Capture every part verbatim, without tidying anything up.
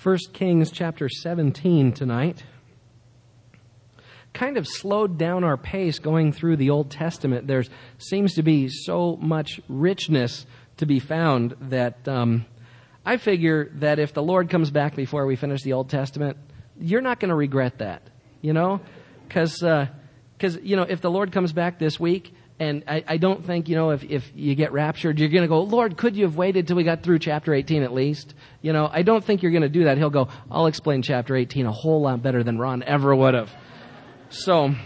First Kings chapter seventeen tonight. Kind of slowed down our pace going through the Old Testament. There seems to be so much richness to be found that um, I figure that if the Lord comes back before we finish the Old Testament, you're not going to regret that, you know? Because, uh, you know, if the Lord comes back this week, and I, I don't think, you know, if, if you get raptured, you're going to go, Lord, could you have waited till we got through chapter eighteen at least? You know, I don't think you're going to do that. He'll go, I'll explain chapter eighteen a whole lot better than Ron ever would have. So,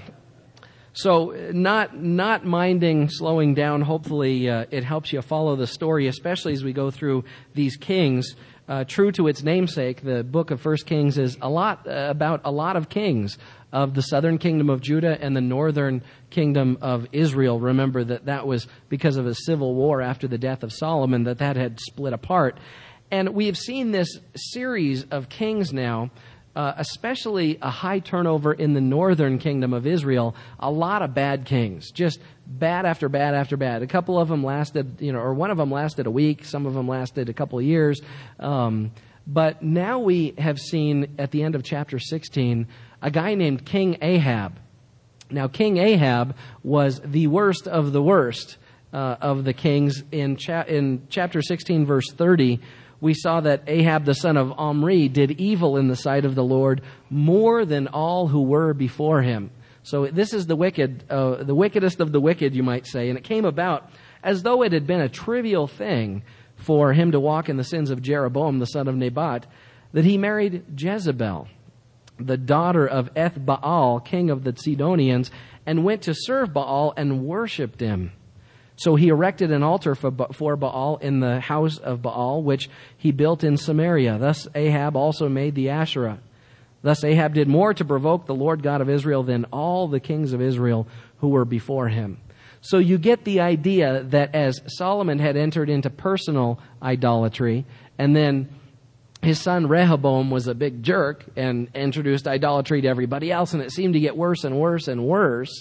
so not not minding slowing down. Hopefully, uh, it helps you follow the story, especially as we go through these kings. Uh, true to its namesake, the book of First Kings is a lot uh, about a lot of kings of the southern kingdom of Judah and the northern kingdom of Israel. Remember that that was because of a civil war after the death of Solomon that that had split apart. And we have seen this series of kings now. Uh, especially a high turnover in the northern kingdom of Israel, a lot of bad kings, just bad after bad after bad. A couple of them lasted, you know, or one of them lasted a week, some of them lasted a couple of years. Um, but now we have seen at the end of chapter sixteen, a guy named King Ahab. Now, King Ahab was the worst of the worst uh, of the kings. In, cha- in chapter sixteen, verse thirty, we saw that Ahab the son of Omri did evil in the sight of the Lord more than all who were before him. So this is the wicked, uh, the wickedest of the wicked, you might say. And it came about as though it had been a trivial thing for him to walk in the sins of Jeroboam the son of Nebat, that he married Jezebel, the daughter of Ethbaal, king of the Sidonians, and went to serve Baal and worshipped him. So he erected an altar for, for Baal in the house of Baal, which he built in Samaria. Thus Ahab also made the Asherah. Thus Ahab did more to provoke the Lord God of Israel than all the kings of Israel who were before him. So you get the idea that as Solomon had entered into personal idolatry, and then his son Rehoboam was a big jerk and introduced idolatry to everybody else, and it seemed to get worse and worse and worse,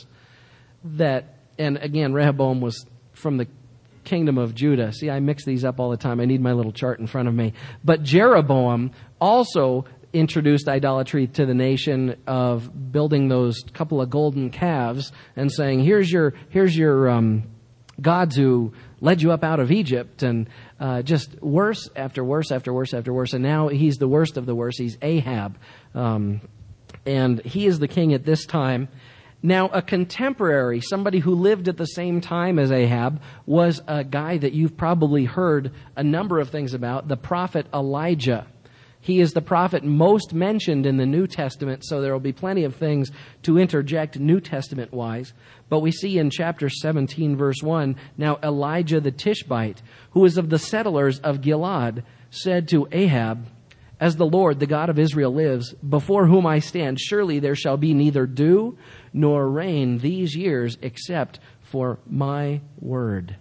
that, and again, Rehoboam was from the kingdom of Judah. See, I mix these up all the time. I need my little chart in front of me. But Jeroboam also introduced idolatry to the nation of building those couple of golden calves and saying, here's your here's your um, gods who led you up out of Egypt, and uh, just worse after worse after worse after worse. And now he's the worst of the worst. He's Ahab. Um, and he is the king at this time. Now, a contemporary, somebody who lived at the same time as Ahab, was a guy that you've probably heard a number of things about, the prophet Elijah. He is the prophet most mentioned in the New Testament, so there will be plenty of things to interject New Testament-wise. But we see in chapter seventeen, verse one, now Elijah the Tishbite, who is of the settlers of Gilead, said to Ahab, as the Lord, the God of Israel, lives, before whom I stand, surely there shall be neither dew nor rain these years except for my word.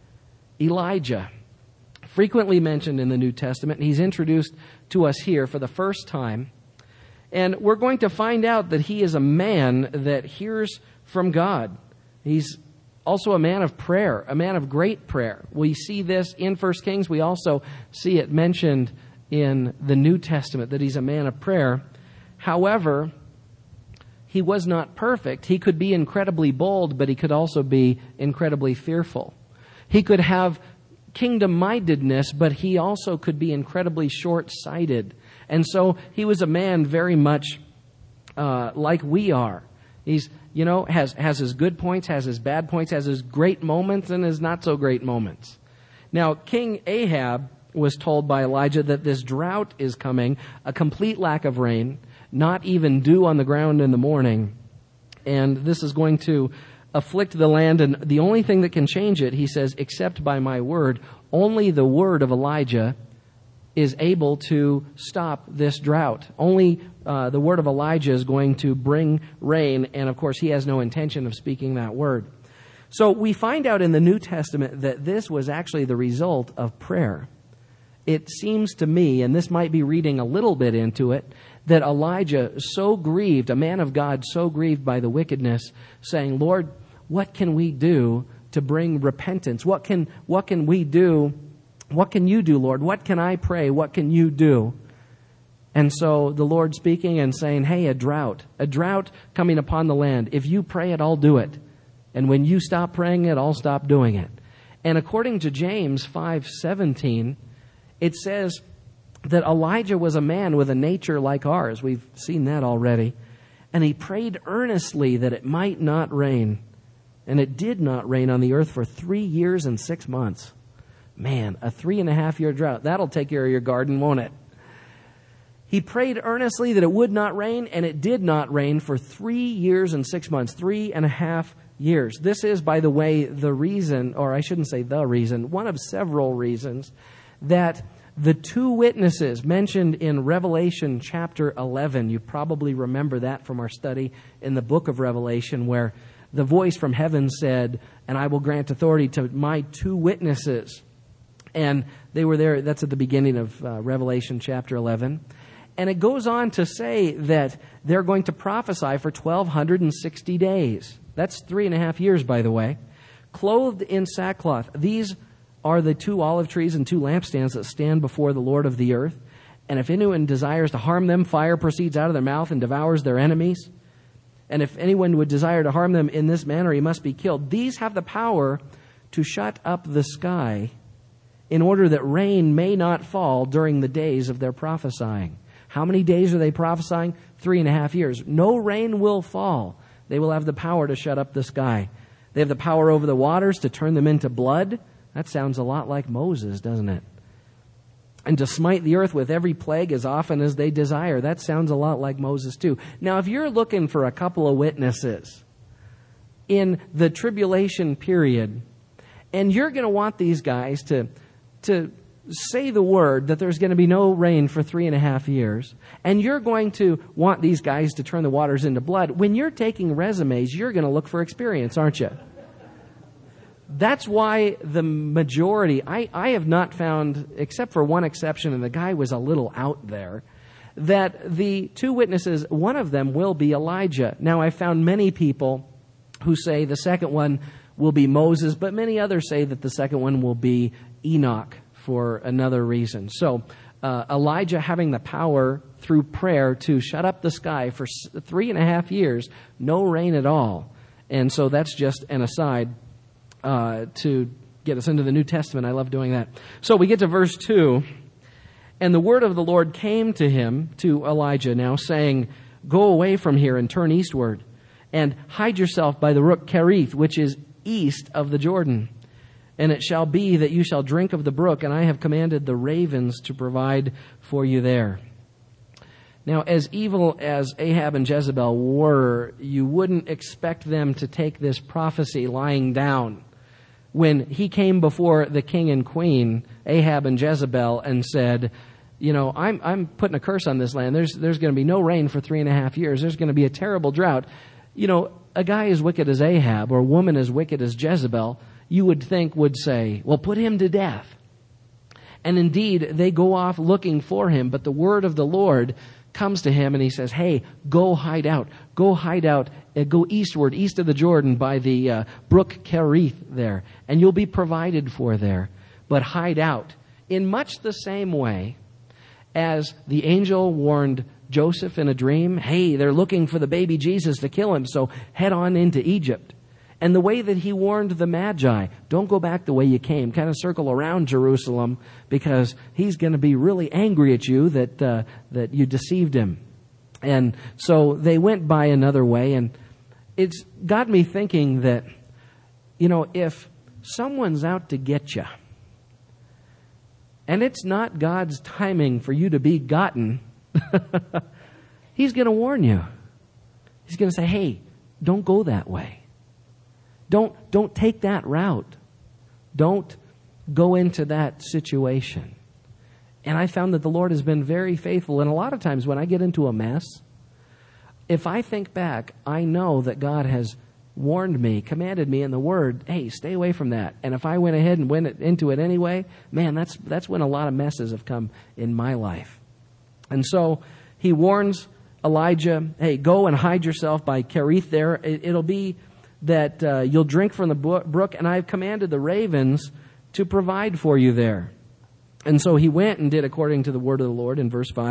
Elijah, frequently mentioned in the New Testament, he's introduced to us here for the first time. And we're going to find out that he is a man that hears from God. He's also a man of prayer, a man of great prayer. We see this in First Kings. We also see it mentioned in the New Testament that he's a man of prayer. However, he was not perfect. He could be incredibly bold, but he could also be incredibly fearful. He could have kingdom-mindedness, but he also could be incredibly short-sighted. And so he was a man very much uh, like we are. He's, you know, has, has his good points, has his bad points, has his great moments and his not-so-great moments. Now, King Ahab was told by Elijah that this drought is coming, a complete lack of rain, not even dew on the ground in the morning. And this is going to afflict the land, and the only thing that can change it, he says, except by my word, only the word of Elijah is able to stop this drought. Only uh, the word of Elijah is going to bring rain, and of course he has no intention of speaking that word. So we find out in the New Testament that this was actually the result of prayer. It seems to me, and this might be reading a little bit into it, that Elijah so grieved, a man of God so grieved by the wickedness, saying, Lord, what can we do to bring repentance? What can, what can we do? What can you do, Lord? What can I pray? What can you do? And so the Lord speaking and saying, hey, a drought, a drought coming upon the land. If you pray it, I'll do it. And when you stop praying it, I'll stop doing it. And according to James five seventeen, it says that Elijah was a man with a nature like ours. We've seen that already. And he prayed earnestly that it might not rain. And it did not rain on the earth for three years and six months. Man, a three and a half year drought. That'll take care of your garden, won't it? He prayed earnestly that it would not rain, and it did not rain for three years and six months, three and a half years. This is, by the way, the reason, or I shouldn't say the reason, one of several reasons that the two witnesses mentioned in Revelation chapter eleven, you probably remember that from our study in the book of Revelation, where the voice from heaven said, and I will grant authority to my two witnesses. And they were there, that's at the beginning of uh, Revelation chapter eleven. And it goes on to say that they're going to prophesy for twelve sixty days. That's three and a half years, by the way. Clothed in sackcloth. These are the two olive trees and two lampstands that stand before the Lord of the earth. And if anyone desires to harm them, fire proceeds out of their mouth and devours their enemies. And if anyone would desire to harm them in this manner, he must be killed. These have the power to shut up the sky in order that rain may not fall during the days of their prophesying. How many days are they prophesying? Three and a half years. No rain will fall. They will have the power to shut up the sky. They have the power over the waters to turn them into blood. That sounds a lot like Moses, doesn't it? And to smite the earth with every plague as often as they desire. That sounds a lot like Moses too. Now, if you're looking for a couple of witnesses in the tribulation period, and you're going to want these guys to, to say the word that there's going to be no rain for three and a half years, and you're going to want these guys to turn the waters into blood, when you're taking resumes, you're going to look for experience, aren't you? That's why the majority, I, I have not found, except for one exception, and the guy was a little out there, that the two witnesses, one of them will be Elijah. Now, I found many people who say the second one will be Moses, but many others say that the second one will be Enoch for another reason. So, uh, Elijah having the power through prayer to shut up the sky for three and a half years, no rain at all. And so that's just an aside. Uh, to get us into the New Testament. I love doing that. So we get to verse two. And the word of the Lord came to him, to Elijah now, saying, go away from here and turn eastward, and hide yourself by the brook Cherith, which is east of the Jordan. And it shall be that you shall drink of the brook, and I have commanded the ravens to provide for you there. Now, as evil as Ahab and Jezebel were, you wouldn't expect them to take this prophecy lying down. When he came before the king and queen, Ahab and Jezebel, and said, you know, I'm I'm putting a curse on this land. There's there's going to be no rain for three and a half years. There's going to be a terrible drought. You know, a guy as wicked as Ahab or a woman as wicked as Jezebel, you would think would say, well, put him to death. And indeed, they go off looking for him, but the word of the Lord comes to him and he says, hey, go hide out. Go hide out. Uh, go eastward, east of the Jordan by the uh, brook Cherith there. And you'll be provided for there. But hide out. In much the same way as the angel warned Joseph in a dream, hey, they're looking for the baby Jesus to kill him, so head on into Egypt. And the way that he warned the Magi, don't go back the way you came. Kind of circle around Jerusalem because he's going to be really angry at you that uh, that you deceived him. And so they went by another way. And it's got me thinking that, you know, if someone's out to get you, and it's not God's timing for you to be gotten, he's going to warn you. He's going to say, hey, don't go that way. Don't, don't take that route. Don't go into that situation. And I found that the Lord has been very faithful. And a lot of times when I get into a mess, if I think back, I know that God has warned me, commanded me in the Word, hey, stay away from that. And if I went ahead and went into it anyway, man, that's that's when a lot of messes have come in my life. And so he warns Elijah, hey, go and hide yourself by Cherith there. It, it'll be that uh, you'll drink from the brook, and I've commanded the ravens to provide for you there. And so he went and did according to the word of the Lord in verse five.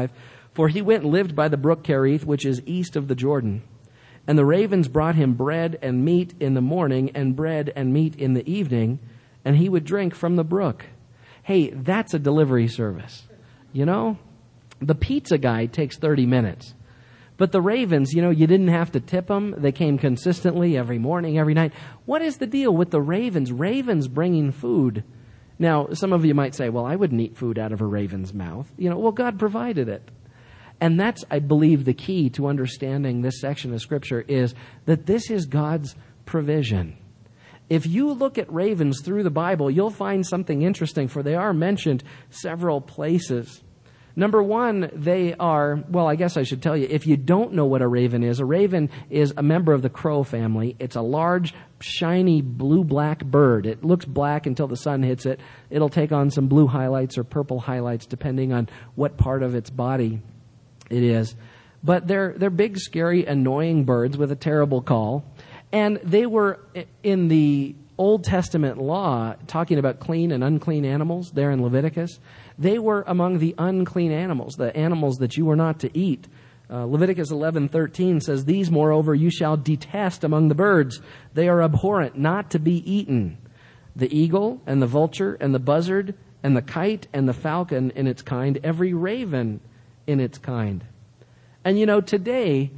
For he went and lived by the brook Cherith, which is east of the Jordan. And the ravens brought him bread and meat in the morning, and bread and meat in the evening, and he would drink from the brook. Hey, that's a delivery service. You know, the pizza guy takes thirty minutes. But the ravens, you know, you didn't have to tip them. They came consistently every morning, every night. What is the deal with the ravens? Ravens bringing food. Now, some of you might say, well, I wouldn't eat food out of a raven's mouth. You know, well, God provided it. And that's, I believe, the key to understanding this section of Scripture is that this is God's provision. If you look at ravens through the Bible, you'll find something interesting, for they are mentioned several places. Number one, they are, well, I guess I should tell you, if you don't know what a raven is, a raven is a member of the crow family. It's a large, shiny, blue-black bird. It looks black until the sun hits it. It'll take on some blue highlights or purple highlights, depending on what part of its body it is. But they're they're big, scary, annoying birds with a terrible call. And they were in the Old Testament law, talking about clean and unclean animals there in Leviticus. They were among the unclean animals, the animals that you were not to eat. Uh, Leviticus eleven thirteen says, "These, moreover, you shall detest among the birds. They are abhorrent, not to be eaten. The eagle and the vulture and the buzzard and the kite and the falcon in its kind, every raven in its kind." And you know, today,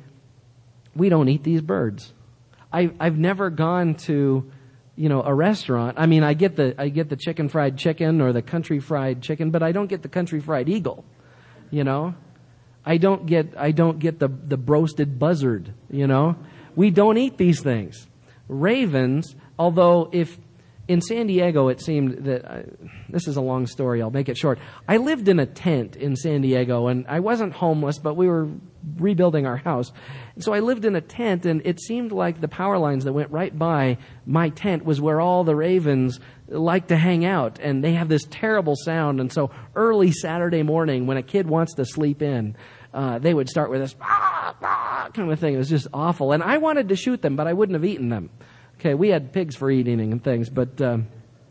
we don't eat these birds. I, I've never gone to, you know, a restaurant. I mean, I get the I get the chicken fried chicken or the country fried chicken, but I don't get the country fried eagle. You know, I don't get I don't get the the roasted buzzard. You know, we don't eat these things. Ravens, although if in San Diego it seemed that uh, this is a long story. I'll make it short. I lived in a tent in San Diego, and I wasn't homeless, but we were rebuilding our house. And so I lived in a tent, and it seemed like the power lines that went right by my tent was where all the ravens like to hang out, and they have this terrible sound. And so early Saturday morning, when a kid wants to sleep in, uh, they would start with this ah, ah, kind of thing. It was just awful. And I wanted to shoot them, but I wouldn't have eaten them. Okay, we had pigs for eating and things, but um,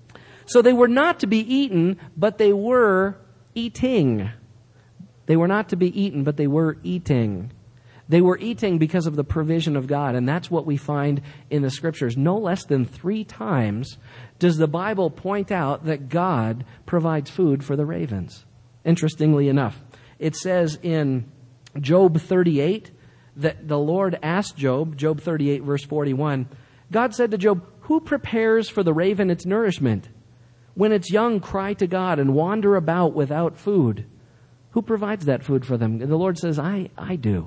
so they were not to be eaten, but they were eating. They were not to be eaten, but they were eating. They were eating because of the provision of God, and that's what we find in the Scriptures. No less than three times does the Bible point out that God provides food for the ravens. Interestingly enough, it says in Job thirty-eight that the Lord asked Job, Job thirty-eight, verse forty-one, God said to Job, "Who prepares for the raven its nourishment? When its young cry to God and wander about without food, who provides that food for them?" And the Lord says, I, I do.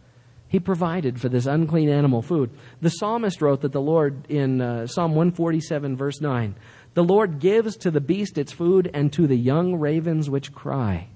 He provided for this unclean animal food. The psalmist wrote that the Lord, in uh, Psalm one forty-seven, verse nine, "The Lord gives to the beast its food and to the young ravens which cry."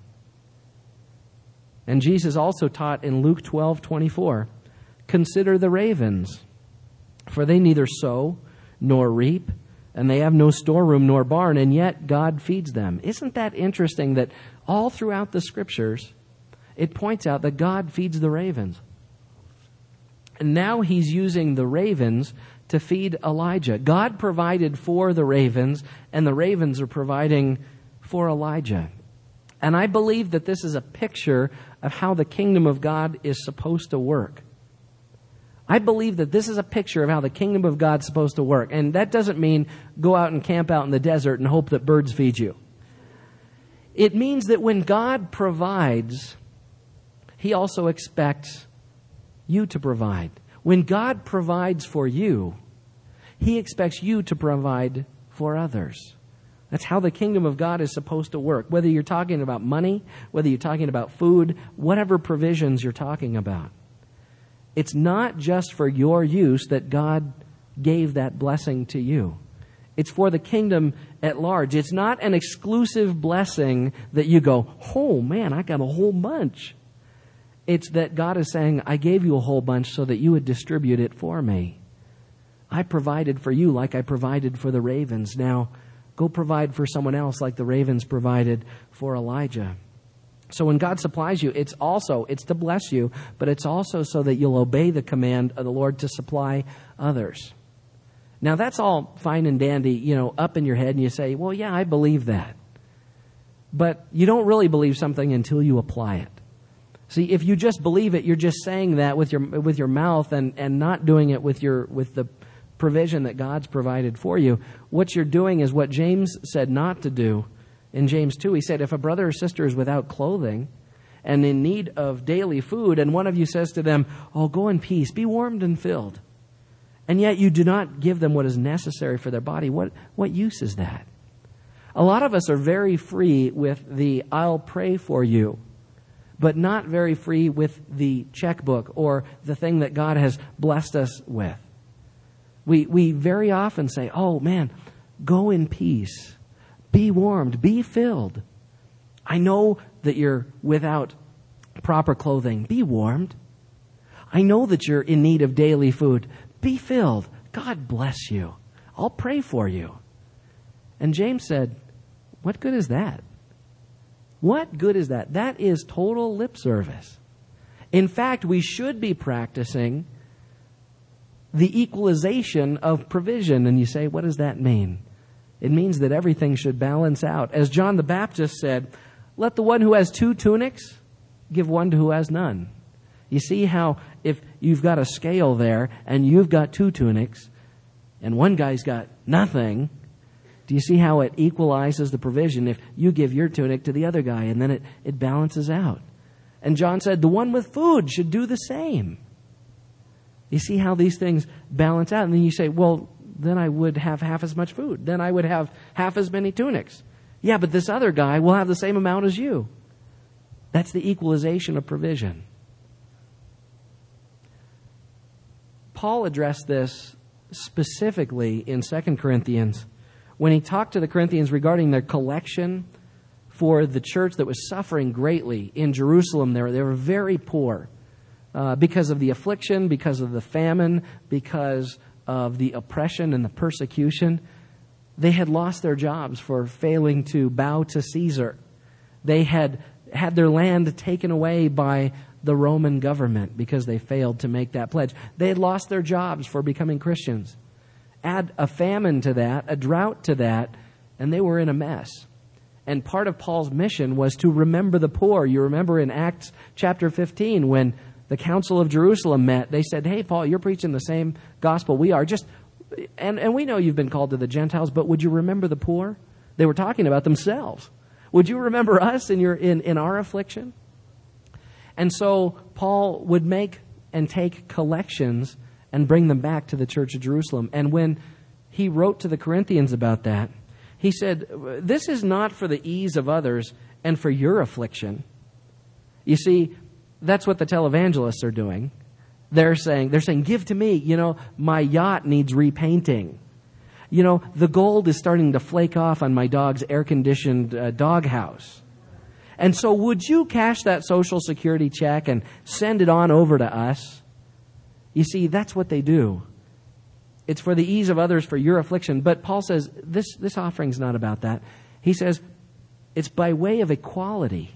And Jesus also taught in Luke twelve twenty-four, "Consider the ravens, for they neither sow nor reap, and they have no storeroom nor barn, and yet God feeds them." Isn't that interesting that all throughout the Scriptures, it points out that God feeds the ravens? And now he's using the ravens to feed Elijah. God provided for the ravens, and the ravens are providing for Elijah. And I believe that this is a picture of how the kingdom of God is supposed to work. I believe that this is a picture of how the kingdom of God is supposed to work. And that doesn't mean go out and camp out in the desert and hope that birds feed you. It means that when God provides, He also expects you to provide. When God provides for you, He expects you to provide for others. That's how the kingdom of God is supposed to work. Whether you're talking about money, whether you're talking about food, whatever provisions you're talking about. It's not just for your use that God gave that blessing to you. It's for the kingdom at large. It's not an exclusive blessing that you go, "Oh man, I got a whole bunch." It's that God is saying, "I gave you a whole bunch so that you would distribute it for me. I provided for you like I provided for the ravens. Now, go provide for someone else like the ravens provided for Elijah." So when God supplies you, it's also, it's to bless you, but it's also so that you'll obey the command of the Lord to supply others. Now that's all fine and dandy, you know, up in your head, and you say, "Well, yeah, I believe that." But you don't really believe something until you apply it. See, if you just believe it, you're just saying that with your with your mouth and, and not doing it with your with the provision that God's provided for you. What you're doing is what James said not to do in James two. He said, if a brother or sister is without clothing and in need of daily food, and one of you says to them, oh, go in peace, be warmed and filled, and yet you do not give them what is necessary for their body, what, what use is that? A lot of us are very free with the I'll pray for you, but not very free with the checkbook or the thing that God has blessed us with. We we very often say, oh man, go in peace, be warmed, be filled. I know that you're without proper clothing, be warmed. I know that you're in need of daily food, be filled. God bless you. I'll pray for you. And James said, what good is that? What good is that? That is total lip service. In fact, we should be practicing the equalization of provision. And you say, what does that mean? It means that everything should balance out. As John the Baptist said, let the one who has two tunics give one to who has none. You see how if you've got a scale there and you've got two tunics and one guy's got nothing, do you see how it equalizes the provision if you give your tunic to the other guy and then it, it balances out? And John said the one with food should do the same. You see how these things balance out? And then you say, well, then I would have half as much food. Then I would have half as many tunics. Yeah, but this other guy will have the same amount as you. That's the equalization of provision. Paul addressed this specifically in Second Corinthians when he talked to the Corinthians regarding their collection for the church that was suffering greatly in Jerusalem. They were, they were very poor. Uh, because of the affliction, because of the famine, because of the oppression and the persecution. They had lost their jobs for failing to bow to Caesar. They had had their land taken away by the Roman government because they failed to make that pledge. They had lost their jobs for becoming Christians. Add a famine to that, a drought to that, and they were in a mess. And part of Paul's mission was to remember the poor. You remember in Acts chapter fifteen when the Council of Jerusalem met, they said, hey, Paul, you're preaching the same gospel we are. Just, and, and we know you've been called to the Gentiles, but would you remember the poor? They were talking about themselves. Would you remember us in your in, in our affliction? And so Paul would make and take collections and bring them back to the church of Jerusalem. And when he wrote to the Corinthians about that, he said, this is not for the ease of others and for your affliction. You see, that's what the televangelists are doing. They're saying, they're saying, give to me, you know, my yacht needs repainting. You know, the gold is starting to flake off on my dog's air-conditioned uh, doghouse. And so would you cash that Social Security check and send it on over to us? You see, that's what they do. It's for the ease of others, for your affliction. But Paul says, this, this offering's not about that. He says, it's by way of equality.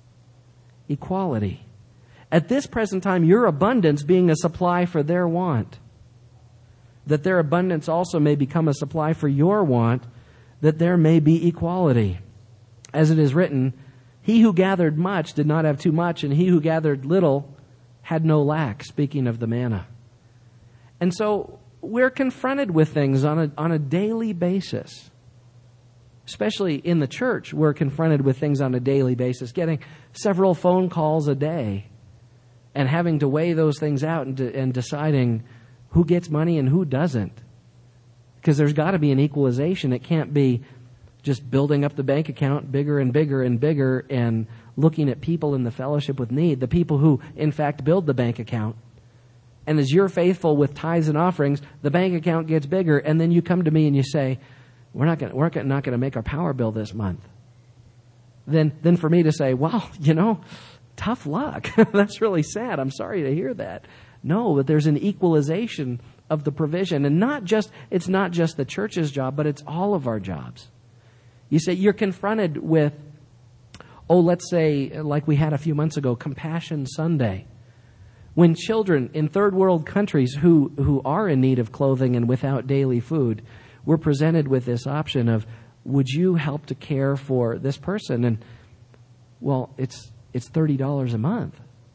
Equality. At this present time, your abundance being a supply for their want, that their abundance also may become a supply for your want, that there may be equality. As it is written, he who gathered much did not have too much, and he who gathered little had no lack, speaking of the manna. And so we're confronted with things on a, on a daily basis. Especially in the church, we're confronted with things on a daily basis, getting several phone calls a day and having to weigh those things out and, de- and deciding who gets money and who doesn't. Because there's got to be an equalization. It can't be just building up the bank account bigger and bigger and bigger and looking at people in the fellowship with need, the people who, in fact, build the bank account. And as you're faithful with tithes and offerings, the bank account gets bigger, and then you come to me and you say, we're not going we're not going to make our power bill this month. Then, then for me to say, well, you know, tough luck. That's really sad. I'm sorry to hear that. No, but there's an equalization of the provision. And not just, it's not just the church's job, but it's all of our jobs. You say you're confronted with, oh, let's say, like we had a few months ago, Compassion Sunday. When children in third world countries who, who are in need of clothing and without daily food, we're presented with this option of, would you help to care for this person? And, well, it's it's thirty dollars a month.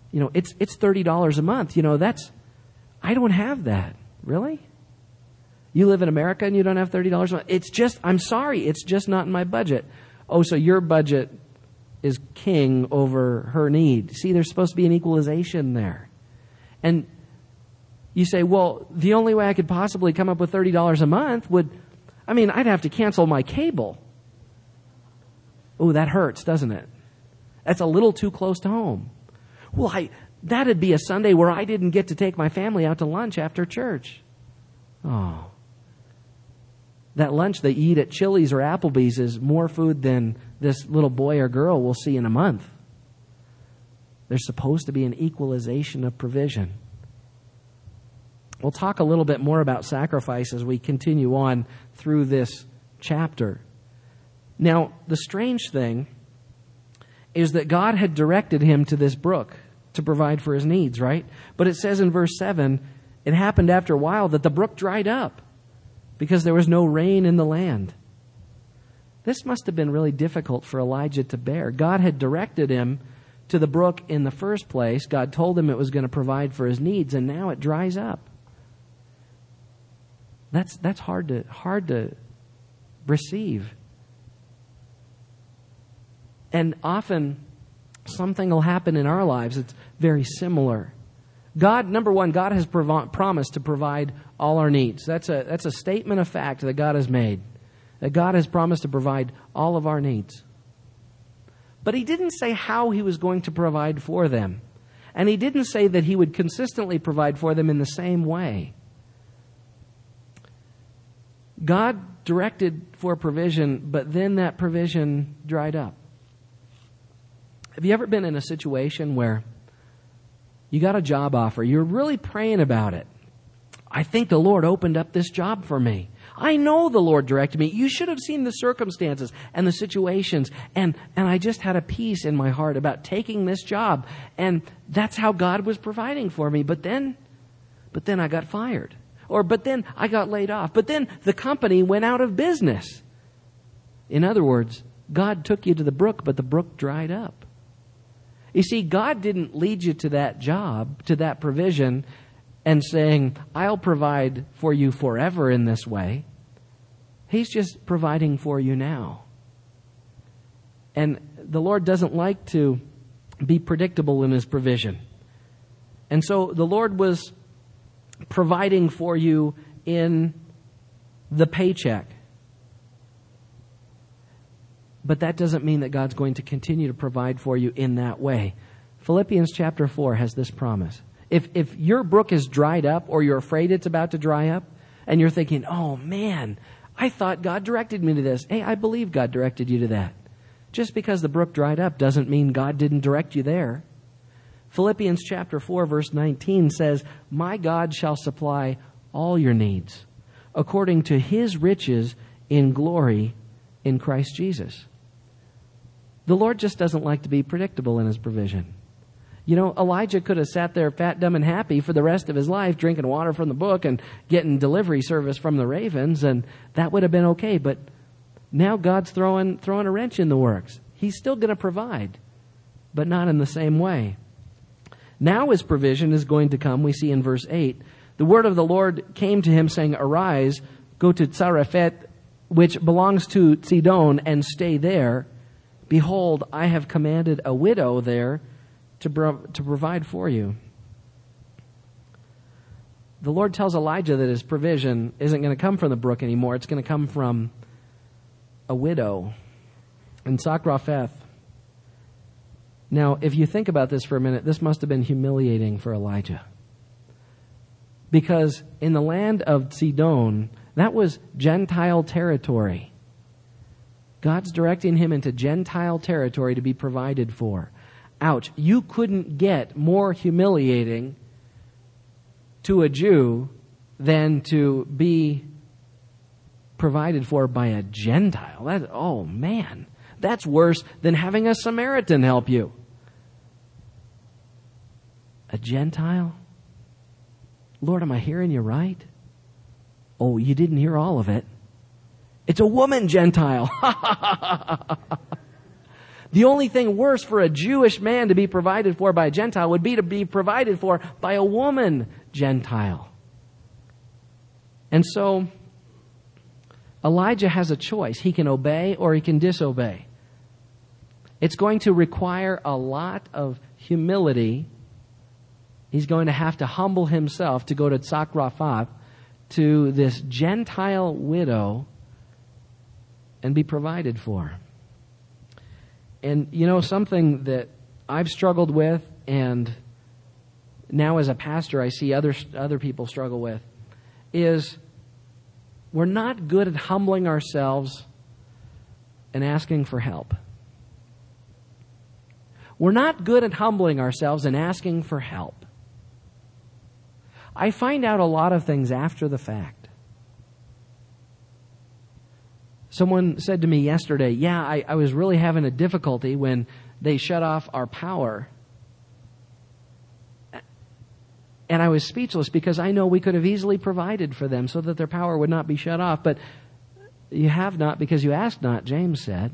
you know, it's it's thirty dollars a month. You know, that's, I don't have that. Really? You live in America and you don't have thirty dollars a month? It's just, I'm sorry, it's just not in my budget. Oh, so your budget is king over her need. See, there's supposed to be an equalization there. And you say, well, the only way I could possibly come up with thirty dollars a month would, I mean, I'd have to cancel my cable. Oh, that hurts, doesn't it? That's a little too close to home. Well, I, that'd be a Sunday where I didn't get to take my family out to lunch after church. Oh. That lunch they eat at Chili's or Applebee's is more food than this little boy or girl will see in a month. There's supposed to be an equalization of provision. We'll talk a little bit more about sacrifice as we continue on through this chapter. Now, the strange thing is that God had directed him to this brook to provide for his needs, right? But it says in verse seven, it happened after a while that the brook dried up because there was no rain in the land. This must have been really difficult for Elijah to bear. God had directed him to the brook in the first place. God told him it was going to provide for his needs, and now it dries up. That's that's hard to hard to receive. And often something will happen in our lives that's very similar. God, number one, God has prov- promised to provide all our needs. That's a that's a statement of fact that God has made. That God has promised to provide all of our needs. But he didn't say how he was going to provide for them. And he didn't say that he would consistently provide for them in the same way. God directed for provision, but then that provision dried up. Have you ever been in a situation where you got a job offer, you're really praying about it? I think the Lord opened up this job for me. I know the Lord directed me. You should have seen the circumstances and the situations. And, and I just had a peace in my heart about taking this job. And that's how God was providing for me. But then, but then I got fired. Or, but then I got laid off. But then the company went out of business. In other words, God took you to the brook, but the brook dried up. You see, God didn't lead you to that job, to that provision, and saying, I'll provide for you forever in this way. He's just providing for you now. And the Lord doesn't like to be predictable in his provision. And so the Lord was providing for you in the paycheck. But that doesn't mean that God's going to continue to provide for you in that way. Philippians chapter four has this promise. If if your brook is dried up, or you're afraid it's about to dry up, and you're thinking, oh man, I thought God directed me to this. Hey, I believe God directed you to that. Just because the brook dried up doesn't mean God didn't direct you there. Philippians chapter four verse nineteen says, my God shall supply all your needs according to his riches in glory in Christ Jesus. The Lord just doesn't like to be predictable in his provision. You know, Elijah could have sat there fat, dumb, and happy for the rest of his life, drinking water from the brook and getting delivery service from the ravens, and that would have been okay. But now God's throwing throwing a wrench in the works. He's still going to provide, but not in the same way. Now his provision is going to come, we see in verse eight. The word of the Lord came to him, saying, arise, go to Zarephath, which belongs to Sidon, and stay there. Behold, I have commanded a widow there to pro- to provide for you. The Lord tells Elijah that his provision isn't going to come from the brook anymore. It's going to come from a widow in Zarephath. Now, if you think about this for a minute, this must have been humiliating for Elijah. Because in the land of Sidon, that was Gentile territory. God's directing him into Gentile territory to be provided for. Ouch. You couldn't get more humiliating to a Jew than to be provided for by a Gentile. That, oh, man. That's worse than having a Samaritan help you. A Gentile? Lord, am I hearing you right? Oh, you didn't hear all of it. It's a woman Gentile. The only thing worse for a Jewish man to be provided for by a Gentile would be to be provided for by a woman Gentile. And so Elijah has a choice. He can obey or he can disobey. It's going to require a lot of humility. He's going to have to humble himself to go to Tzach-Raphath, to this Gentile widow, and be provided for. And you know, something that I've struggled with, and now as a pastor I see other other people struggle with, is we're not good at humbling ourselves and asking for help. We're not good at humbling ourselves and asking for help. I find out a lot of things after the fact. Someone said to me yesterday, yeah, I, I was really having a difficulty when they shut off our power. And I was speechless because I know we could have easily provided for them so that their power would not be shut off. But you have not because you asked not, James said.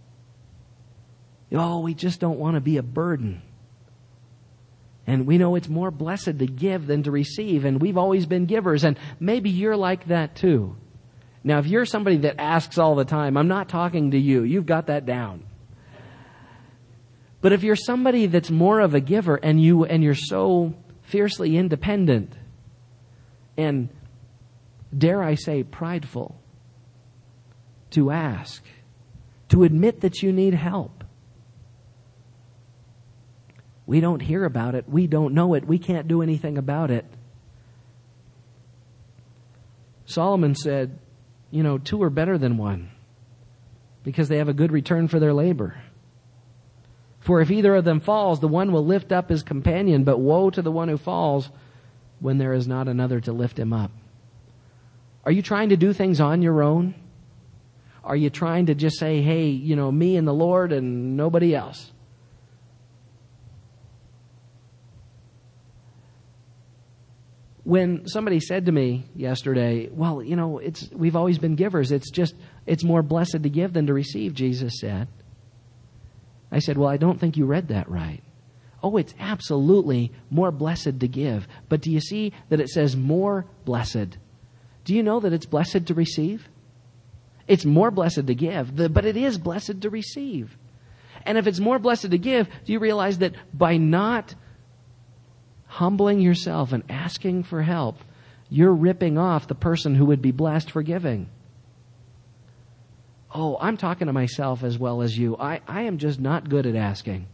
Oh, we just don't want to be a burden. And we know it's more blessed to give than to receive. And we've always been givers. And maybe you're like that too. Now, if you're somebody that asks all the time, I'm not talking to you. You've got that down. But if you're somebody that's more of a giver and you and you're so fiercely independent and, dare I say, prideful, to ask, to admit that you need help. We don't hear about it. We don't know it. We can't do anything about it. Solomon said, you know, two are better than one because they have a good return for their labor. For if either of them falls, the one will lift up his companion, but woe to the one who falls when there is not another to lift him up. Are you trying to do things on your own? Are you trying to just say, hey, you know, me and the Lord and nobody else? When somebody said to me yesterday, well, you know, it's we've always been givers. It's just, it's more blessed to give than to receive, Jesus said. I said, well, I don't think you read that right. Oh, it's absolutely more blessed to give. But do you see that it says more blessed? Do you know that it's blessed to receive? It's more blessed to give, but it is blessed to receive. And if it's more blessed to give, do you realize that by not humbling yourself and asking for help, you're ripping off the person who would be blessed for giving? Oh, I'm talking to myself as well as you. I, I am just not good at asking.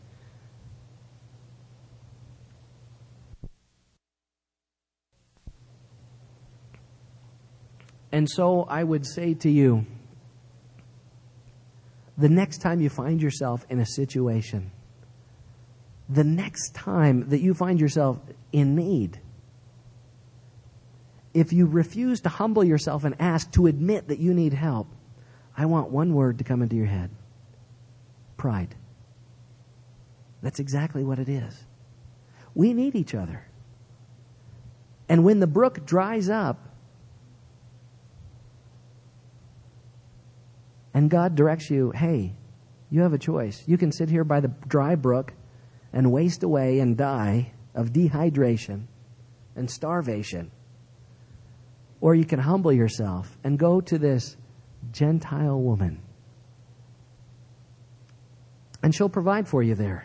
And so I would say to you, the next time you find yourself in a situation, the next time that you find yourself in need, if you refuse to humble yourself and ask, to admit that you need help, I want one word to come into your head. Pride. That's exactly what it is. We need each other. And when the brook dries up, and God directs you, hey, you have a choice. You can sit here by the dry brook and waste away and die of dehydration and starvation. Or you can humble yourself and go to this Gentile woman. And she'll provide for you there.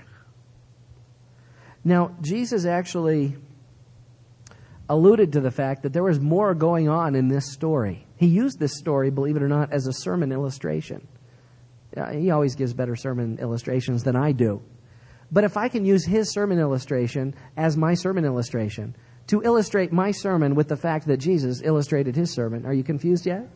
Now, Jesus actually alluded to the fact that there was more going on in this story. He used this story, believe it or not, as a sermon illustration. He always gives better sermon illustrations than I do. But if I can use his sermon illustration as my sermon illustration to illustrate my sermon with the fact that Jesus illustrated his sermon, are you confused yet?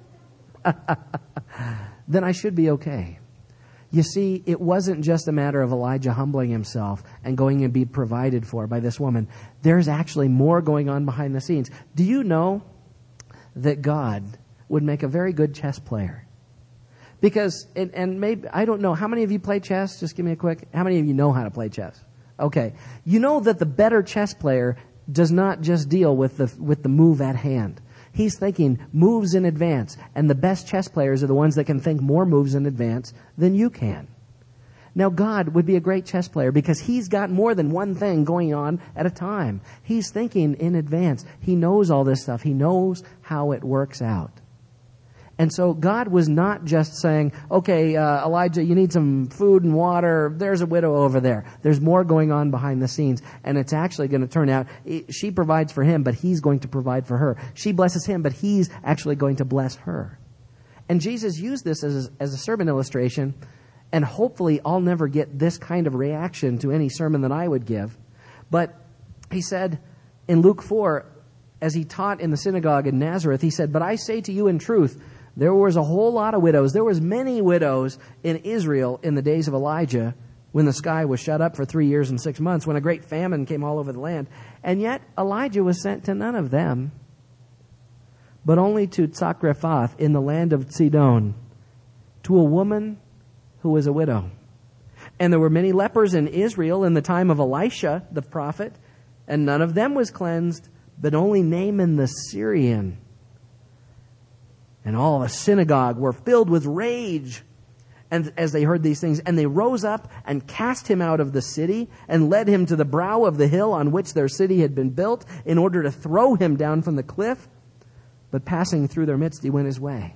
Then I should be okay. You see, it wasn't just a matter of Elijah humbling himself and going and be provided for by this woman. There's actually more going on behind the scenes. Do you know that God would make a very good chess player? Because, and, and maybe, I don't know, how many of you play chess? Just give me a quick, how many of you know how to play chess? Okay. You know that the better chess player does not just deal with the, with the move at hand. He's thinking moves in advance. And the best chess players are the ones that can think more moves in advance than you can. Now, God would be a great chess player because he's got more than one thing going on at a time. He's thinking in advance. He knows all this stuff. He knows how it works out. And so God was not just saying, okay, uh, Elijah, you need some food and water. There's a widow over there. There's more going on behind the scenes. And it's actually going to turn out, she provides for him, but he's going to provide for her. She blesses him, but he's actually going to bless her. And Jesus used this as, as a sermon illustration. And hopefully I'll never get this kind of reaction to any sermon that I would give. But he said in Luke four, as he taught in the synagogue in Nazareth, he said, but I say to you in truth, there was a whole lot of widows. There was many widows in Israel in the days of Elijah when the sky was shut up for three years and six months, when a great famine came all over the land. And yet Elijah was sent to none of them, but only to Tzachrefath in the land of Sidon, to a woman who was a widow. And there were many lepers in Israel in the time of Elisha, the prophet, and none of them was cleansed, but only Naaman the Syrian. And all the synagogue were filled with rage and as they heard these things. And they rose up and cast him out of the city and led him to the brow of the hill on which their city had been built in order to throw him down from the cliff. But passing through their midst, he went his way.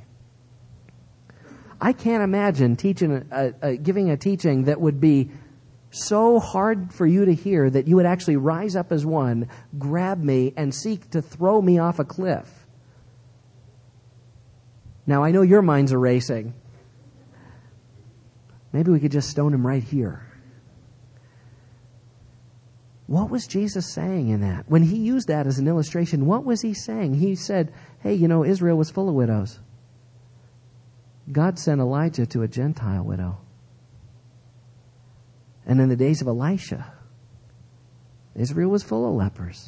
I can't imagine teaching, a, a, giving a teaching that would be so hard for you to hear that you would actually rise up as one, grab me, and seek to throw me off a cliff. Now, I know your minds are racing. Maybe we could just stone him right here. What was Jesus saying in that? When he used that as an illustration, what was he saying? He said, hey, you know, Israel was full of widows. God sent Elijah to a Gentile widow. And in the days of Elisha, Israel was full of lepers.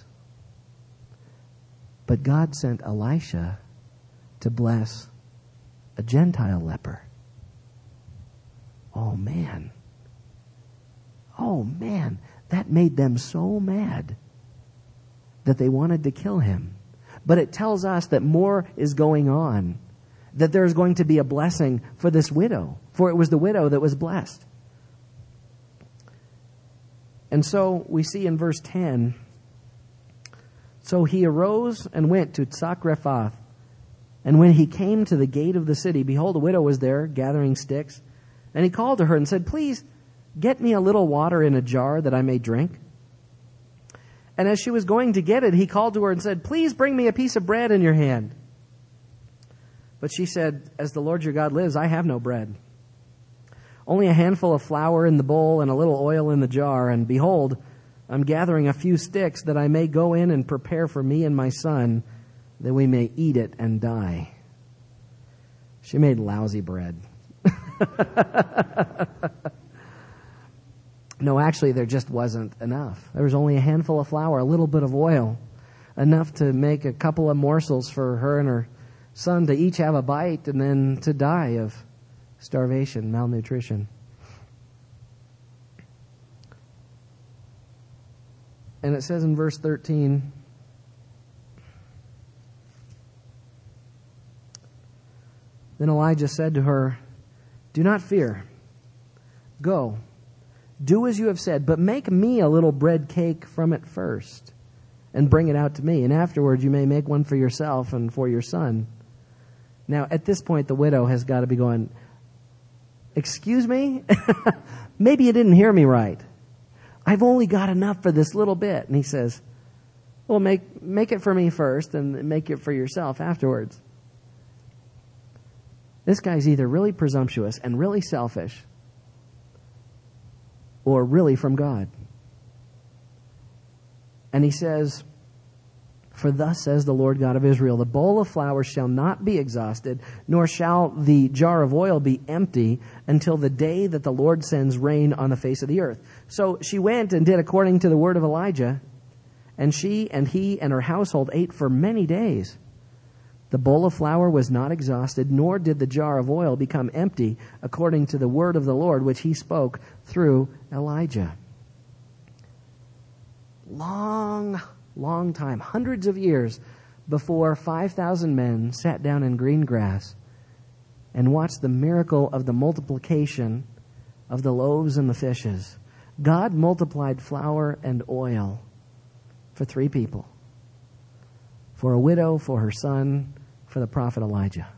But God sent Elisha to bless a Gentile leper. Oh, man. Oh, man. That made them so mad that they wanted to kill him. But it tells us that more is going on, that there's going to be a blessing for this widow, for it was the widow that was blessed. And so we see in verse ten, so he arose and went to Tzachrefath. And when he came to the gate of the city, behold, a widow was there gathering sticks. And he called to her and said, please get me a little water in a jar that I may drink. And as she was going to get it, he called to her and said, please bring me a piece of bread in your hand. But she said, as the Lord your God lives, I have no bread. Only a handful of flour in the bowl and a little oil in the jar. And behold, I'm gathering a few sticks that I may go in and prepare for me and my son, that we may eat it and die. She made lousy bread. No, actually, there just wasn't enough. There was only a handful of flour, a little bit of oil, enough to make a couple of morsels for her and her son to each have a bite and then to die of starvation, malnutrition. And it says in verse thirteen, then Elijah said to her, do not fear. Go, do as you have said, but make me a little bread cake from it first, and bring it out to me. And afterward you may make one for yourself and for your son. Now, at this point, the widow has got to be going, excuse me? Maybe you didn't hear me right. I've only got enough for this little bit. And he says, well, make, make it for me first and make it for yourself afterwards. This guy's either really presumptuous and really selfish or really from God. And he says, for thus says the Lord God of Israel, the bowl of flour shall not be exhausted, nor shall the jar of oil be empty until the day that the Lord sends rain on the face of the earth. So she went and did according to the word of Elijah, and she and he and her household ate for many days. The bowl of flour was not exhausted, nor did the jar of oil become empty, according to the word of the Lord, which he spoke through Elijah. Long, long time, hundreds of years before five thousand men sat down in green grass and watched the miracle of the multiplication of the loaves and the fishes, God multiplied flour and oil for three people. For a widow, for her son, for the prophet Elijah.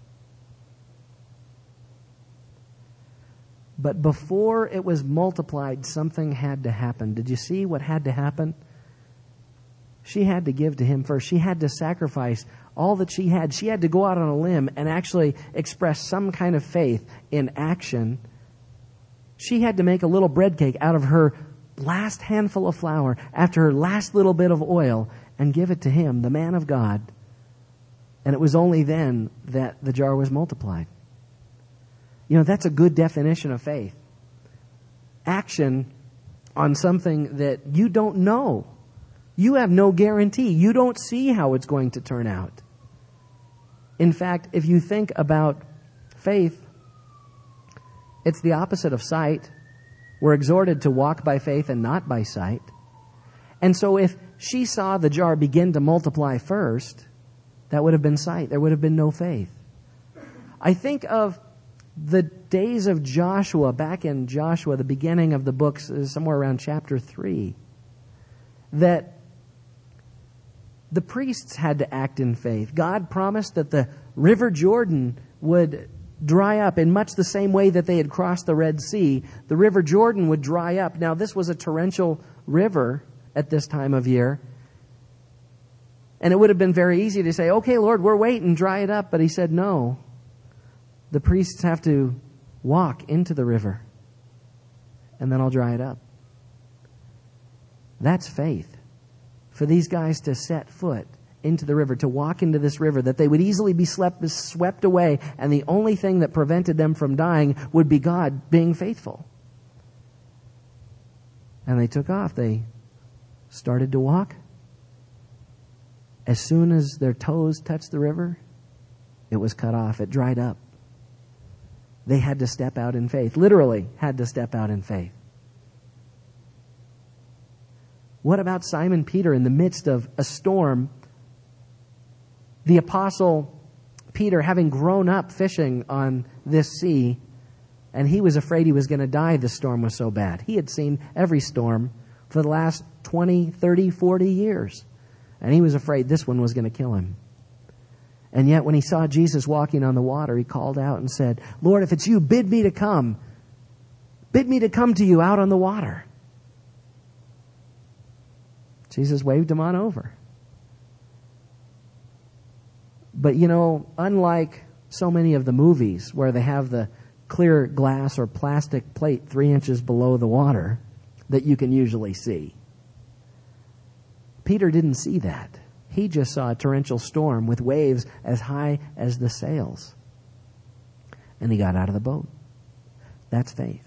But before it was multiplied, something had to happen. Did you see what had to happen? She had to give to him first. She had to sacrifice all that she had. She had to go out on a limb and actually express some kind of faith in action. She had to make a little bread cake out of her last handful of flour after her last little bit of oil and give it to him, the man of God. And it was only then that the jar was multiplied. You know, that's a good definition of faith. Action on something that you don't know. You have no guarantee. You don't see how it's going to turn out. In fact, if you think about faith, it's the opposite of sight. We're exhorted to walk by faith and not by sight. And so if she saw the jar begin to multiply first, that would have been sight. There would have been no faith. I think of the days of Joshua, back in Joshua, the beginning of the books, somewhere around chapter three, that the priests had to act in faith. God promised that the River Jordan would dry up in much the same way that they had crossed the Red Sea. The River Jordan would dry up. Now, this was a torrential river at this time of year. And it would have been very easy to say, okay, Lord, we're waiting, dry it up. But he said, no. The priests have to walk into the river, and then I'll dry it up. That's faith. For these guys to set foot into the river, to walk into this river, that they would easily be swept, swept away, and the only thing that prevented them from dying would be God being faithful. And they took off. They started to walk. As soon as their toes touched the river, it was cut off. It dried up. They had to step out in faith. Literally had to step out in faith. What about Simon Peter in the midst of a storm? The apostle Peter, having grown up fishing on this sea, and he was afraid he was going to die, the storm was so bad. He had seen every storm for the last twenty, thirty, forty years. And he was afraid this one was going to kill him. And yet when he saw Jesus walking on the water, he called out and said, Lord, if it's you, bid me to come. Bid me to come to you out on the water. Jesus waved him on over. But you know, unlike so many of the movies where they have the clear glass or plastic plate three inches below the water that you can usually see, Peter didn't see that. He just saw a torrential storm with waves as high as the sails. And he got out of the boat. That's faith.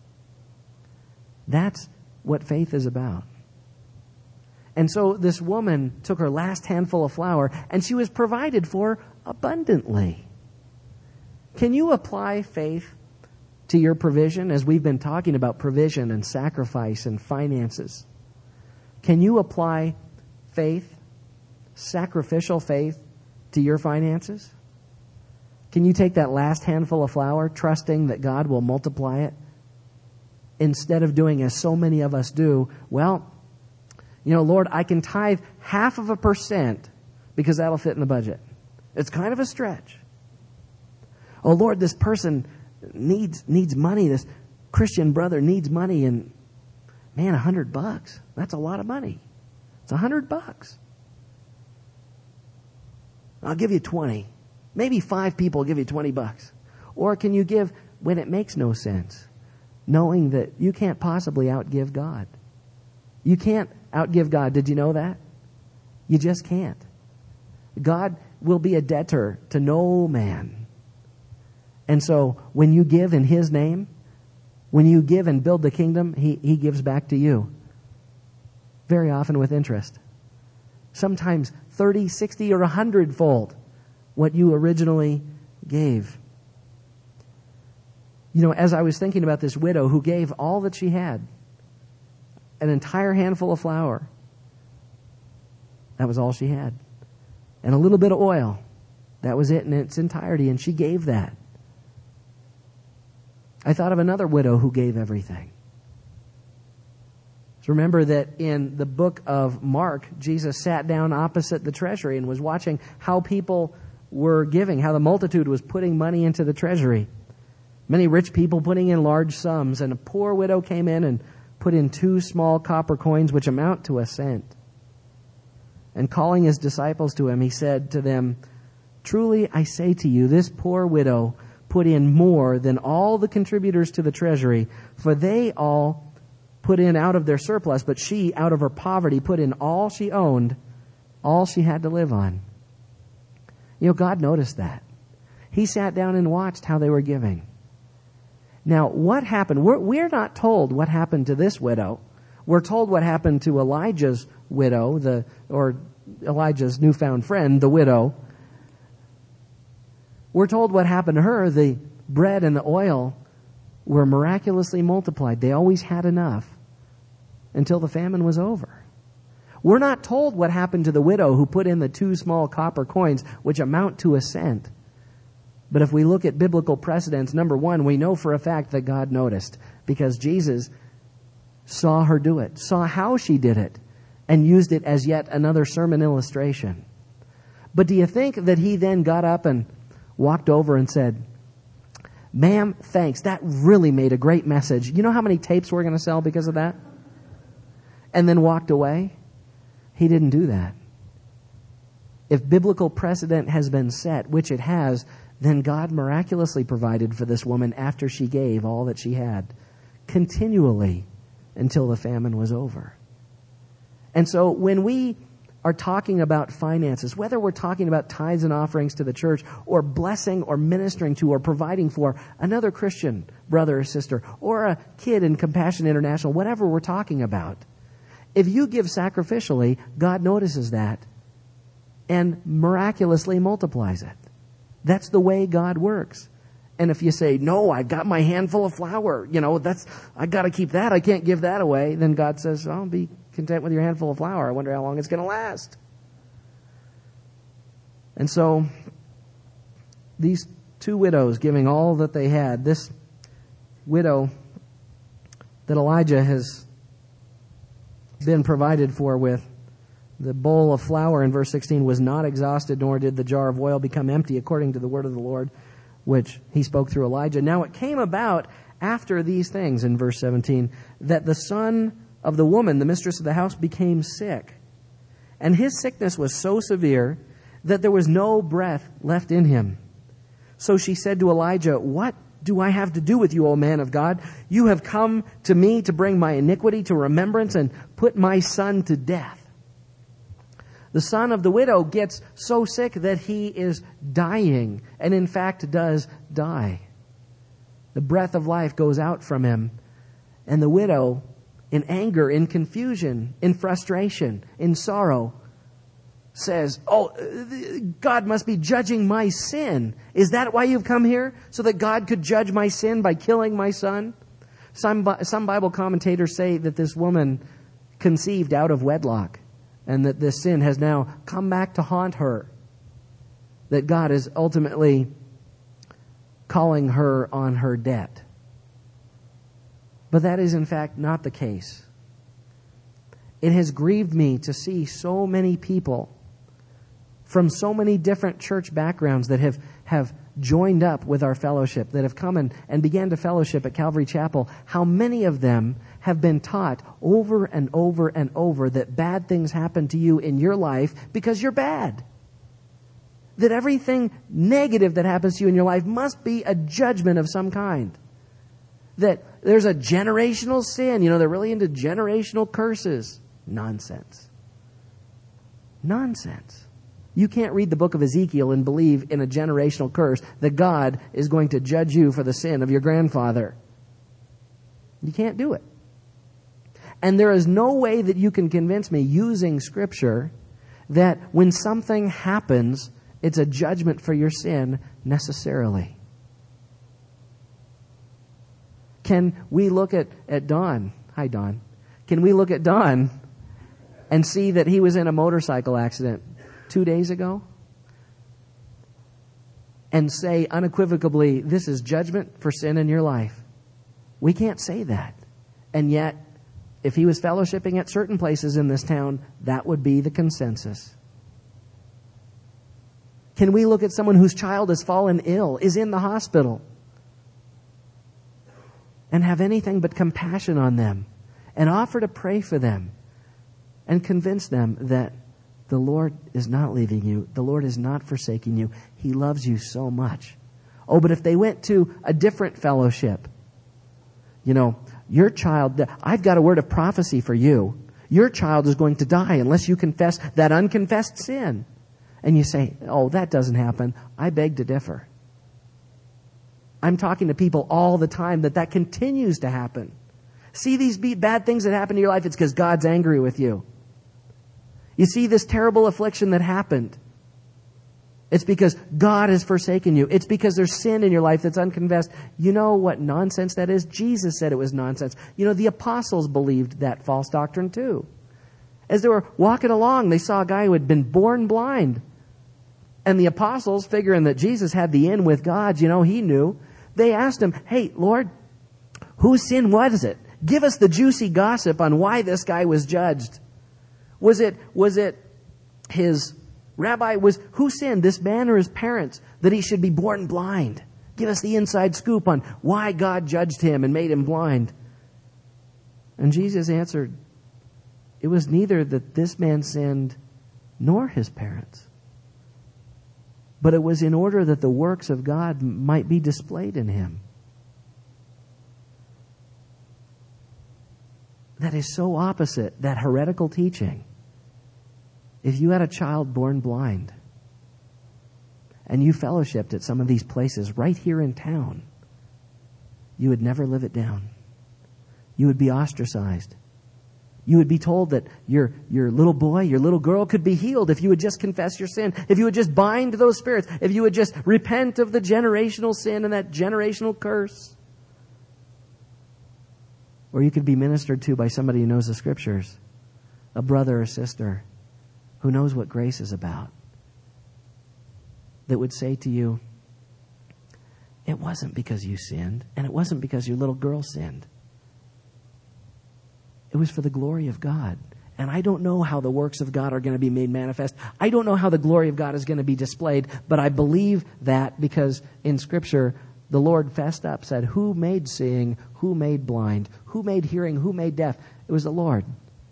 That's what faith is about. And so this woman took her last handful of flour, and she was provided for abundantly. Can you apply faith to your provision, as we've been talking about provision and sacrifice and finances? Can you apply faith, sacrificial faith, to your finances? Can you take that last handful of flour, trusting that God will multiply it, instead of doing as so many of us do? Well, you know, Lord, I can tithe half of a percent because that'll fit in the budget. It's kind of a stretch. Oh, Lord, this person needs needs money. This Christian brother needs money, and man, a hundred bucks. That's a lot of money. It's a hundred bucks. I'll give you twenty. Maybe five people will give you twenty bucks. Or can you give when it makes no sense, knowing that you can't possibly outgive God? You can't outgive God. Did you know that? You just can't. God will be a debtor to no man. And so when you give in His name, when you give and build the kingdom, He, he gives back to you. Very often with interest. Sometimes thirty, sixty, or a hundredfold what you originally gave. You know, as I was thinking about this widow who gave all that she had, an entire handful of flour, that was all she had. And a little bit of oil, that was it in its entirety, and she gave that. I thought of another widow who gave everything. So remember that in the book of Mark, Jesus sat down opposite the treasury and was watching how people were giving, how the multitude was putting money into the treasury. Many rich people putting in large sums, and a poor widow came in and put in two small copper coins, which amount to a cent. And calling his disciples to him, he said to them, "Truly I say to you, this poor widow put in more than all the contributors to the treasury, for they all put in out of their surplus, but she, out of her poverty, put in all she owned, all she had to live on." You know, God noticed that. He sat down and watched how they were giving. Now, what happened? We're, we're not told what happened to this widow. We're told what happened to Elijah's widow, the or Elijah's newfound friend, the widow. We're told what happened to her. The bread and the oil were miraculously multiplied. They always had enough until the famine was over. We're not told what happened to the widow who put in the two small copper coins, which amount to a cent. But if we look at biblical precedents, number one, we know for a fact that God noticed, because Jesus saw her do it, saw how she did it, and used it as yet another sermon illustration. But do you think that he then got up and walked over and said, "Ma'am, thanks. That really made a great message. You know how many tapes we're going to sell because of that?" And then walked away? He didn't do that. If biblical precedent has been set, which it has, then God miraculously provided for this woman after she gave all that she had, continually until the famine was over. And so when we are talking about finances, whether we're talking about tithes and offerings to the church, or blessing or ministering to or providing for another Christian brother or sister, or a kid in Compassion International, whatever we're talking about, if you give sacrificially, God notices that and miraculously multiplies it. That's the way God works. And if you say, "No, I got my handful of flour, you know, that's, I got to keep that, I can't give that away," then God says, "I'll be content with your handful of flour. I wonder how long it's going to last." And so, these two widows giving all that they had, this widow that Elijah has been provided for with the bowl of flour in verse sixteen was not exhausted, nor did the jar of oil become empty, according to the word of the Lord, which he spoke through Elijah. Now it came about after these things, in verse seventeen, that the son of the woman, the mistress of the house, became sick. And his sickness was so severe that there was no breath left in him. So she said to Elijah, "What do I have to do with you, O man of God? You have come to me to bring my iniquity to remembrance and put my son to death." The son of the widow gets so sick that he is dying, and in fact does die. The breath of life goes out from him, and the widow, in anger, in confusion, in frustration, in sorrow, says, "Oh, God must be judging my sin. Is that why you've come here? So that God could judge my sin by killing my son?" Some, some Bible commentators say that this woman conceived out of wedlock, and that this sin has now come back to haunt her. That God is ultimately calling her on her debt. But that is in fact not the case. It has grieved me to see so many people from so many different church backgrounds that have, have joined up with our fellowship, that have come and, and began to fellowship at Calvary Chapel, how many of them have been taught over and over and over that bad things happen to you in your life because you're bad. That everything negative that happens to you in your life must be a judgment of some kind. That there's a generational sin. You know, they're really into generational curses. Nonsense. Nonsense. You can't read the book of Ezekiel and believe in a generational curse that God is going to judge you for the sin of your grandfather. You can't do it. And there is no way that you can convince me using Scripture that when something happens, it's a judgment for your sin necessarily. Can we look at, at Don? Hi, Don. Can we look at Don and see that he was in a motorcycle accident two days ago? And say unequivocally, this is judgment for sin in your life. We can't say that. And yet, if he was fellowshipping at certain places in this town, that would be the consensus. Can we look at someone whose child has fallen ill, is in the hospital, and have anything but compassion on them, and offer to pray for them, and convince them that the Lord is not leaving you, the Lord is not forsaking you, He loves you so much? Oh, but if they went to a different fellowship, you know, your child, I've got a word of prophecy for you. Your child is going to die unless you confess that unconfessed sin. And you say, oh, that doesn't happen. I beg to differ. I'm talking to people all the time that that continues to happen. See these bad things that happen in your life, it's because God's angry with you. You see this terrible affliction that happened, it's because God has forsaken you. It's because there's sin in your life that's unconfessed. You know what nonsense that is? Jesus said it was nonsense. You know, the apostles believed that false doctrine too. As they were walking along, they saw a guy who had been born blind. And the apostles, figuring that Jesus had the in with God, you know, he knew. They asked him, hey, Lord, whose sin was it? Give us the juicy gossip on why this guy was judged. Was it, was it his... Rabbi, was who sinned, this man or his parents, that he should be born blind? Give us the inside scoop on why God judged him and made him blind. And Jesus answered, it was neither that this man sinned nor his parents, but it was in order that the works of God might be displayed in him. That is so opposite that heretical teaching. If you had a child born blind and you fellowshipped at some of these places right here in town, you would never live it down. You would be ostracized. You would be told that your, your little boy, your little girl could be healed if you would just confess your sin, if you would just bind those spirits, if you would just repent of the generational sin and that generational curse. Or you could be ministered to by somebody who knows the Scriptures, a brother or sister who knows what grace is about, that would say to you, it wasn't because you sinned, and it wasn't because your little girl sinned. It was for the glory of God. And I don't know how the works of God are going to be made manifest. I don't know how the glory of God is going to be displayed, but I believe that because in Scripture, the Lord fessed up, said, who made seeing, who made blind, who made hearing, who made deaf? It was the Lord.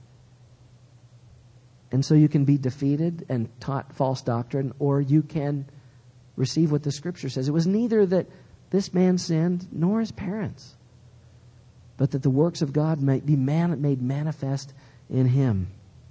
And so you can be defeated and taught false doctrine, or you can receive what the Scripture says. It was neither that this man sinned nor his parents, but that the works of God might be man- made manifest in him.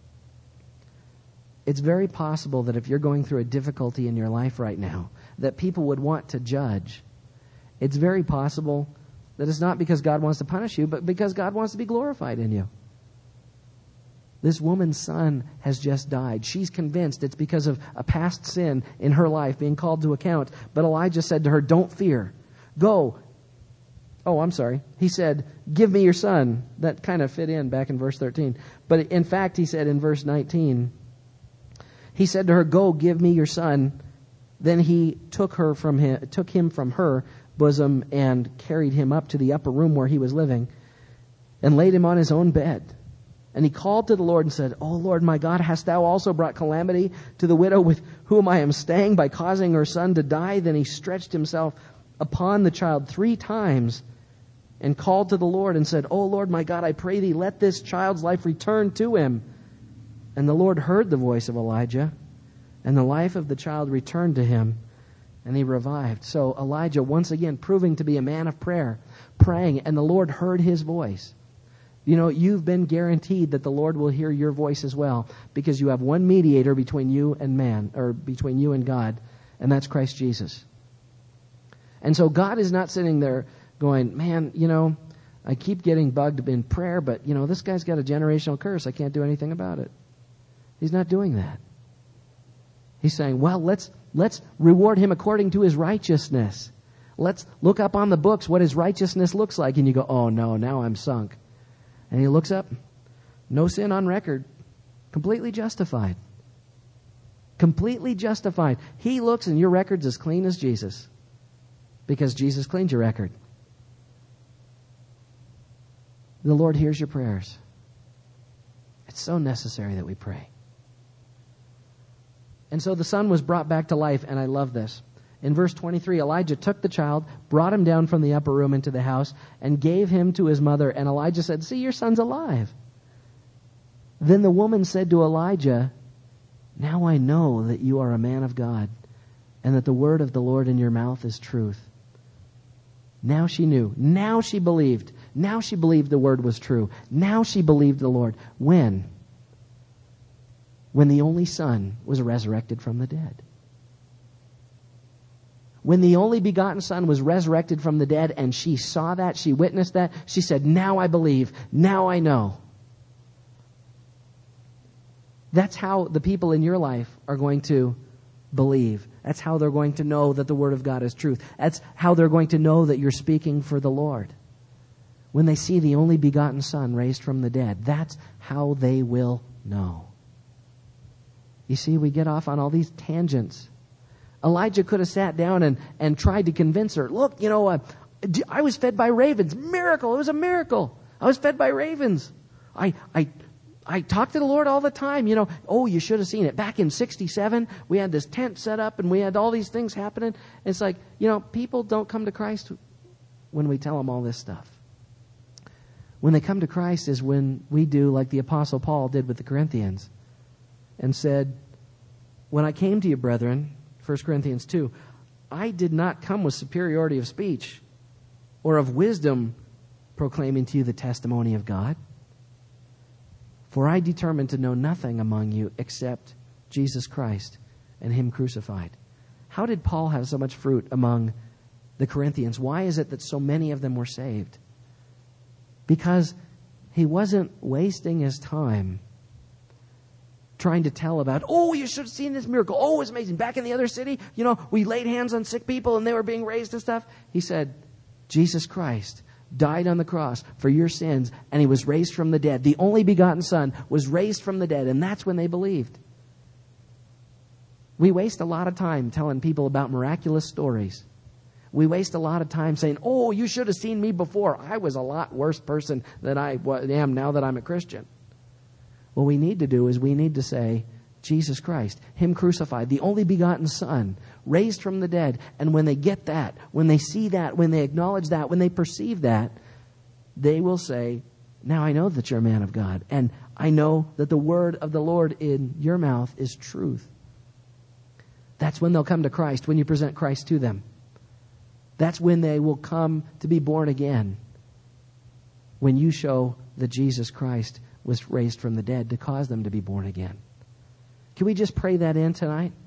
It's very possible that if you're going through a difficulty in your life right now, that people would want to judge. It's very possible that it's not because God wants to punish you, but because God wants to be glorified in you. This woman's son has just died. She's convinced it's because of a past sin in her life being called to account. But Elijah said to her, don't fear. Go. Oh, I'm sorry. He said, give me your son. That kind of fit in back in verse thirteen. But in fact, he said in verse nineteen, he said to her, go, give me your son. Then he took her from him, took him from her bosom and carried him up to the upper room where he was living and laid him on his own bed. And he called to the Lord and said, O Lord, my God, hast thou also brought calamity to the widow with whom I am staying by causing her son to die? Then he stretched himself upon the child three times and called to the Lord and said, O Lord, my God, I pray thee, let this child's life return to him. And the Lord heard the voice of Elijah, and the life of the child returned to him, and he revived. So Elijah, once again, proving to be a man of prayer, praying, and the Lord heard his voice. You know, you've been guaranteed that the Lord will hear your voice as well, because you have one mediator between you and man, or between you and God, and that's Christ Jesus. And so God is not sitting there going, man, you know, I keep getting bugged in prayer, but, you know, this guy's got a generational curse. I can't do anything about it. He's not doing that. He's saying, well, let's let's reward him according to his righteousness. Let's look up on the books what his righteousness looks like. And you go, oh, no, now I'm sunk. And he looks up, no sin on record, completely justified. Completely justified. He looks and your record's as clean as Jesus, because Jesus cleaned your record. the Lord hears your prayers. It's so necessary that we pray. And so the son was brought back to life, and I love this. In verse twenty-three, Elijah took the child, brought him down from the upper room into the house, and gave him to his mother. And Elijah said, "See, your son's alive." Then the woman said to Elijah, "Now I know that you are a man of God, and that the word of the Lord in your mouth is truth." Now she knew. Now she believed. Now she believed the word was true. Now she believed the Lord. When? When the only son was resurrected from the dead. When the only begotten son was resurrected from the dead, and she saw that, she witnessed that, she said, "Now I believe. Now I know." That's how the people in your life are going to believe. That's how they're going to know that the Word of God is truth. That's how they're going to know that you're speaking for the Lord. When they see the only begotten Son raised from the dead, that's how they will know. You see, we get off on all these tangents. Elijah could have sat down and, and tried to convince her. Look, you know, uh, I was fed by ravens. Miracle. It was a miracle. I was fed by ravens. I, I, I talk to the Lord all the time. You know, oh, you should have seen it. Back in sixty-seven, we had this tent set up and we had all these things happening. It's like, you know, people don't come to Christ when we tell them all this stuff. When they come to Christ is when we do like the Apostle Paul did with the Corinthians and said, "When I came to you, brethren," First Corinthians two, "I did not come with superiority of speech or of wisdom proclaiming to you the testimony of God. For I determined to know nothing among you except Jesus Christ and Him crucified." How did Paul have so much fruit among the Corinthians? Why is it that so many of them were saved? Because he wasn't wasting his time trying to tell about, "Oh, you should have seen this miracle. Oh, it's amazing. Back in the other city, you know, we laid hands on sick people and they were being raised and stuff." He said, Jesus Christ died on the cross for your sins, and He was raised from the dead. The only begotten Son was raised from the dead, and that's when they believed. We waste a lot of time telling people about miraculous stories. We waste a lot of time saying, "Oh, you should have seen me before. I was a lot worse person than I am now that I'm a Christian." What we need to do is we need to say, Jesus Christ, Him crucified, the only begotten Son, raised from the dead. And when they get that, when they see that, when they acknowledge that, when they perceive that, they will say, "Now I know that you're a man of God. And I know that the word of the Lord in your mouth is truth." That's when they'll come to Christ, when you present Christ to them. That's when they will come to be born again. When you show that Jesus Christ was raised from the dead to cause them to be born again. Can we just pray that in tonight?